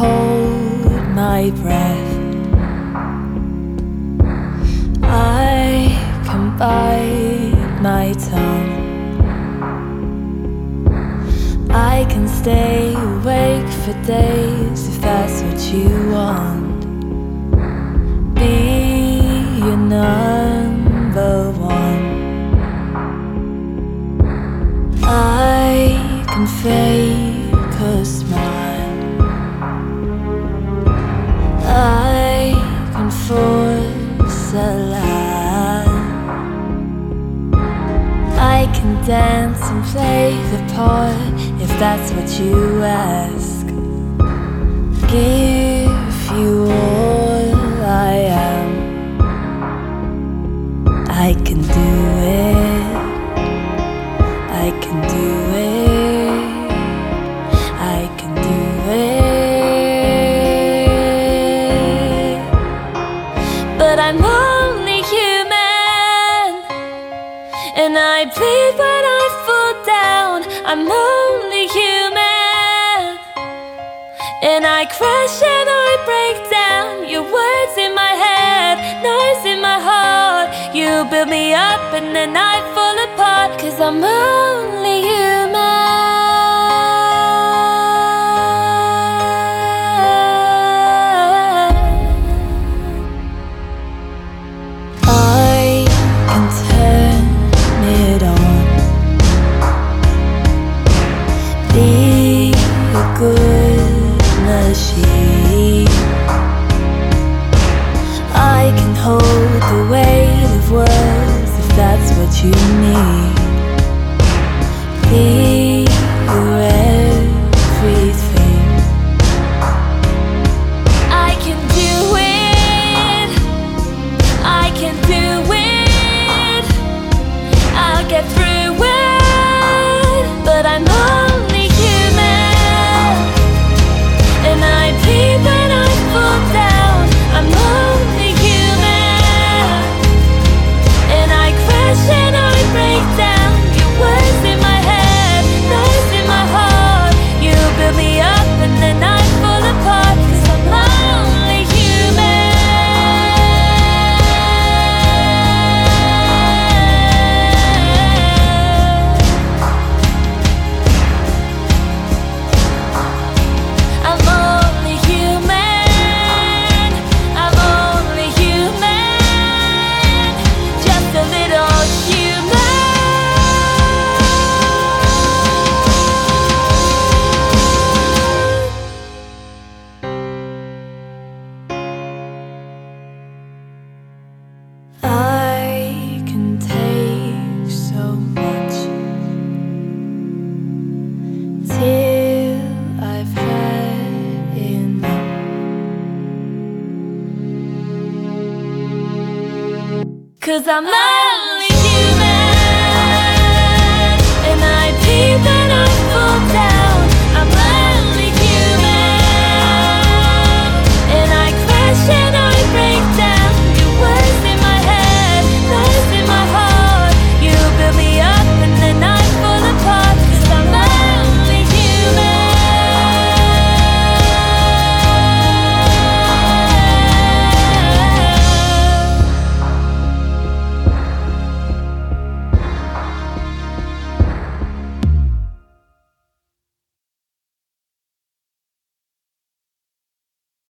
hold my breath. I can bite my tongue. I can stay awake for days if that's what you want. Be your number one. I can fake a smile. I can force a lie. I can dance and play the part if that's what you ask. Give you all I am. I can do it. I can do it. I can do it. But I'm only human, and I bleed when I fall down. I'm only human, and I crash and I break down. Your words in my head, noise in my heart. You build me up and then I fall apart, 'cause I'm only human. I can turn it on. Be a good machine. I can hold the weight of words if that's what you need. Be your everything. I can do it. I can do it. I'll get through it. But I'm only human, and I bleed when I fall down. I'm only human, and I crash and I break down. Your words in my head, noise in my heart. You build me up and then I fall apart, 'cause I'm only human. I'm only human. I'm only human. Just a little human. I can take so much till I've had enough. 'Cause I'm only